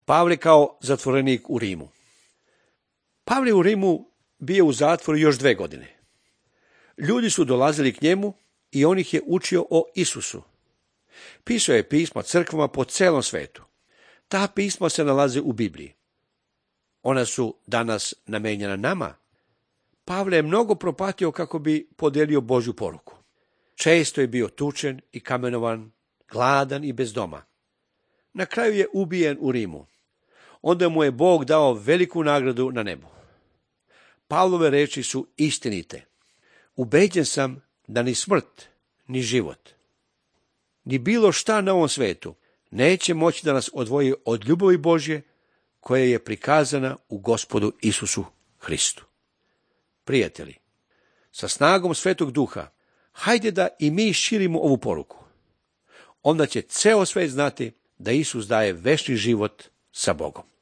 Pavle kao zatvorenik u Rimu. Pavle u Rimu bio u zatvoru još 2 godine. Ljudi su dolazili k njemu i on ih je učio o Isusu. Pisao je pisma crkvama po celom svetu. Ta pisma se nalaze u Bibliji. Ona su danas namenjena nama. Pavle je mnogo propatio kako bi podelio Božju poruku. Često je bio tučen i kamenovan, gladan i bez doma. Na kraju je ubijen u Rimu. Onda mu je Bog dao veliku nagradu na nebu. Pavlove reči su istinite. Ubeđen sam da ni smrt, ni život, ni bilo šta na ovom svetu neće moći da nas odvoji od ljubavi Božje koja je prikazana u Gospodu Isusu Hristu. Prijatelji, sa snagom Svetog Duha, hajde da i mi širimo ovu poruku. Onda će ceo svet znati da Isus daje večni život sa Bogom.